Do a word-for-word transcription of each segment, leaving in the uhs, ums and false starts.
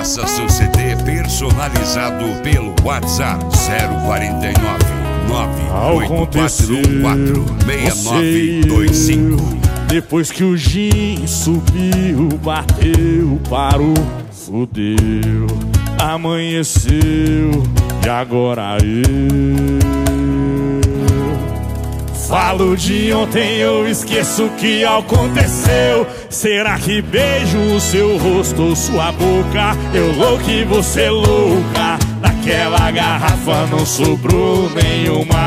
Faça seu C D personalizado pelo WhatsApp zero quarenta e nove, nove oito quatro um quatro, seis nove dois cinco. Depois que o gin subiu, bateu, parou, fudeu, amanheceu e agora eu falo de ontem, eu esqueço o que aconteceu. Será que beijo o seu rosto ou sua boca? Eu louco e você louca. Naquela garrafa não sobrou nenhuma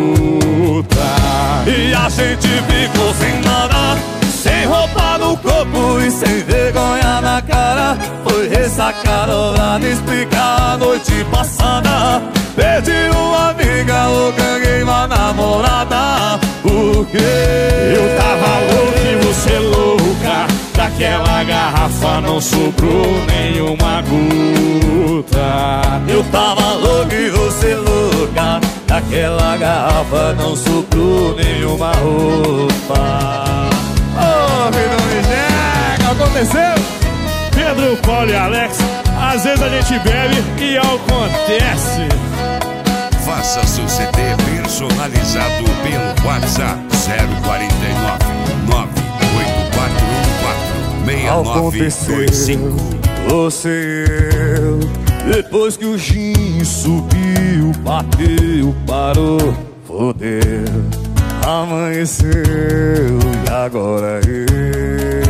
gota. E a gente ficou sem nada, sem roupa no corpo e sem vergonha na cara. Foi ressaca dobrada, explicar a noite passada. Perdi uma amiga ou ganhei uma namorada. Porque eu tava louco e você louca. Daquela garrafa não sobrou nenhuma gota. Eu tava louco e você louca. Daquela garrafa não sobrou nenhuma roupa. Oh, me não me nega, aconteceu? Pedro, Paulo e Alex, às vezes a gente bebe e acontece. Faça seu C D personalizado pelo WhatsApp zero quarenta e nove, nove oito quatro um quatro, seis nove dois cinco. Você e eu, depois que o gin subiu, bateu, parou, fodeu, amanheceu e agora eu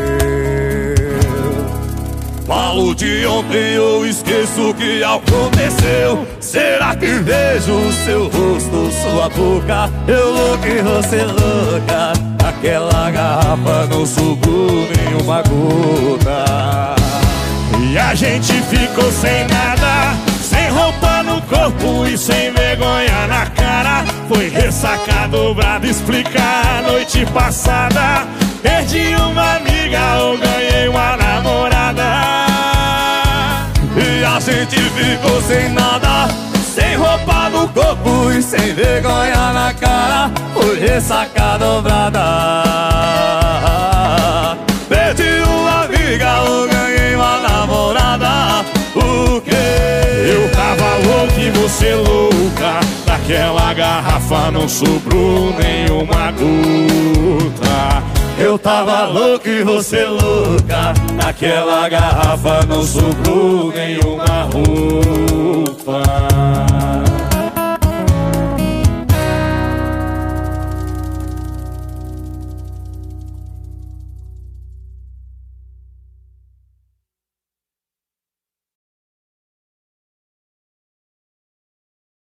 falo de ontem, eu esqueço o que aconteceu. Será que vejo o seu rosto, sua boca? Eu louco e você louca. Aquela garrafa não sobrou nenhuma gota. E a gente ficou sem nada, sem roupa no corpo e sem vergonha na cara. Foi ressaca dobrada, explicar a noite passada. Perdi uma amiga ou ganhei uma namorada. E a gente ficou sem nada, sem roupa no corpo e sem vergonha na cara. Foi ressaca dobrada. Perdi uma amiga ou ganhei uma namorada. Porque eu tava louco e você louca. Daquela garrafa não sobrou nenhuma gota. eu tava louco e você louca. Naquela garrafa não sobrou nenhuma roupa.